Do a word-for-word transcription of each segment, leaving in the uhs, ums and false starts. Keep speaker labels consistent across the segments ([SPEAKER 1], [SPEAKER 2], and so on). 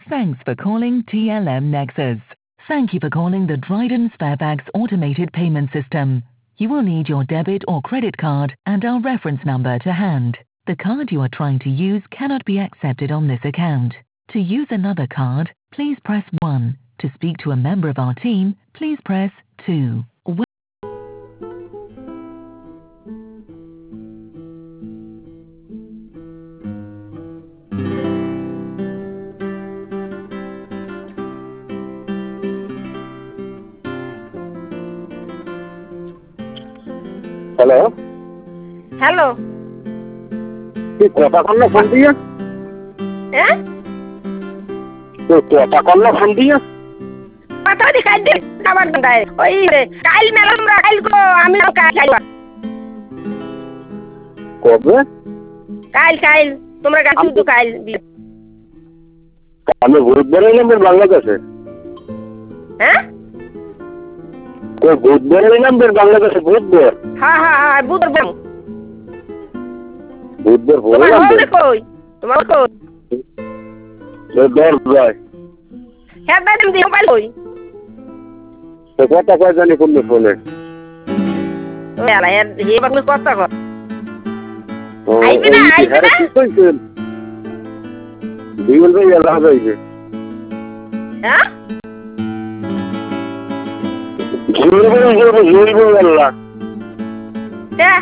[SPEAKER 1] Thanks for calling T L M Nexus. Thank you for calling the Dryden Sparebags automated payment system. You will need your debit or credit card and our reference number to hand. The card you are trying to use cannot be accepted on this account. To use another card, please press one. To speak to a member of our team, please press two.
[SPEAKER 2] Hello
[SPEAKER 3] hello
[SPEAKER 2] তুই কথা call না phone দিয়ে
[SPEAKER 3] হ্যাঁ
[SPEAKER 2] তুই কথা call না phone দিয়ে
[SPEAKER 3] কথা দি কাল দিন খাবার দাই ওই রে কাল মেলা আমরা কাল গো আমি কাল খাইবা
[SPEAKER 2] কবে
[SPEAKER 3] কাল কাল তোমরা কাছে তো কাল
[SPEAKER 2] আমি বুধবার এলাম বাংলাদেশে
[SPEAKER 3] হ্যাঁ
[SPEAKER 2] ওই বুধবার এলাম বাংলাদেশে বুধবার
[SPEAKER 3] হ্যাঁ হ্যাঁ হ্যাঁ বুধবার
[SPEAKER 2] বুধবার
[SPEAKER 3] তোমার
[SPEAKER 2] বললাম
[SPEAKER 3] হল কই তোমার কই
[SPEAKER 2] ওই দর যায়
[SPEAKER 3] হ্যাঁ দাদা তুমি মোবাইল কই
[SPEAKER 2] তো কথা কয় জানি কোন ফোনে
[SPEAKER 3] ওই আলা হে হে বাকু কথা কর
[SPEAKER 2] ও
[SPEAKER 3] আইবে না আইবে না
[SPEAKER 2] কি কইছেন দিন ভাই এলা যাইবে
[SPEAKER 3] হ্যাঁ
[SPEAKER 2] জোর বলে জোর জোর বলে আল্লাহ
[SPEAKER 3] হ্যাঁ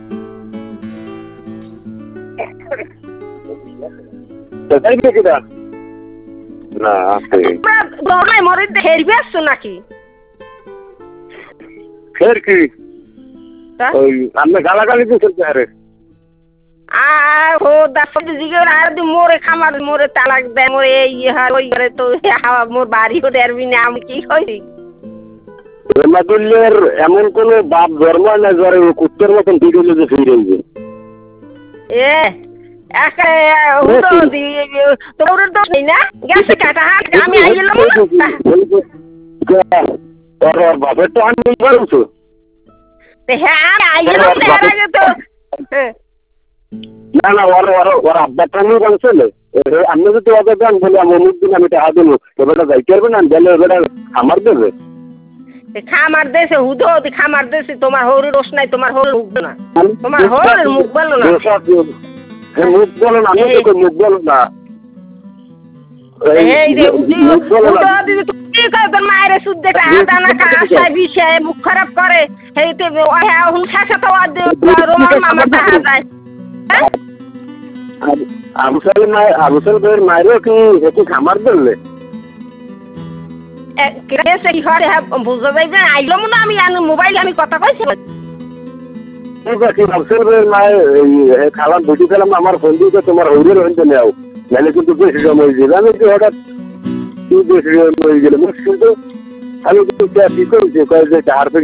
[SPEAKER 2] তো তাই কি কিটা না আছে
[SPEAKER 3] তোমরা মরে হেরবে আসছো নাকি
[SPEAKER 2] ফের কি ওই আমরা গালাগালি দিতে আরে
[SPEAKER 3] আ ও দাস জিগর আর দি মোরে খামার মোরে তালাক দে মোরে এই হার ওই করে তো হাওয়া মোর বাড়ি হতে আরবি না আমি কি কই
[SPEAKER 2] রহমাতুল্লাহর এমন কোন বাপ জন্ম না জরে কুত্তের মতন দিগলে যে ফিরে যাবে
[SPEAKER 3] এ একা হুদো দি তোর তো নেই না গেছে কাটা হাত আমি আইলাম
[SPEAKER 2] আর বাপের তো আমি বলছো
[SPEAKER 3] তে হ্যাঁ আমি আইলাম এর আগে তো
[SPEAKER 2] না না ওর ওর ওর আব্বাটা আমি বলছিলে আমি যদি ওদের গান বলি আমি অমুক দিন আমি টাকা দেবো এবারটা যাইতে পারবে না গেলে এবারটা আমার দেবে
[SPEAKER 3] খামার দেশে হুদো দি খামার দেশে তোমার হরি রোশ নাই তোমার হরি মুখ না তোমার হরি মুখ বলো না
[SPEAKER 2] হ্যাঁ মুখ বলো না আমি তো মুখ বলো না
[SPEAKER 3] এই রে হুদো দি তুই কই তোর মায়ের সুদ্ধে আদা না কাশা বিষয় মুখ খারাপ করে হেইতে ওই হুন শাসা তো রোমান মামা দেখা যায়
[SPEAKER 2] আবুসাল মায়ের আবুসাল ভাইয়ের মায়েরও কি একটু খামার ধরলে
[SPEAKER 3] কেসে কি হয় বুঝতে যাইবে আইলাম না আমি মোবাইলে আমি কথা কইছি
[SPEAKER 2] আবুসাল ভাইয়ের মায়ের খালাম বুঝি খেলাম আমার ফোন দিয়ে তোমার হইলের হইতে নেও নাহলে কিন্তু বেশি সময় দিলে আমি তো হঠাৎ কি বেশি সময় গেলে কিন্তু আমি কিন্তু কি করেছি কয়ে যে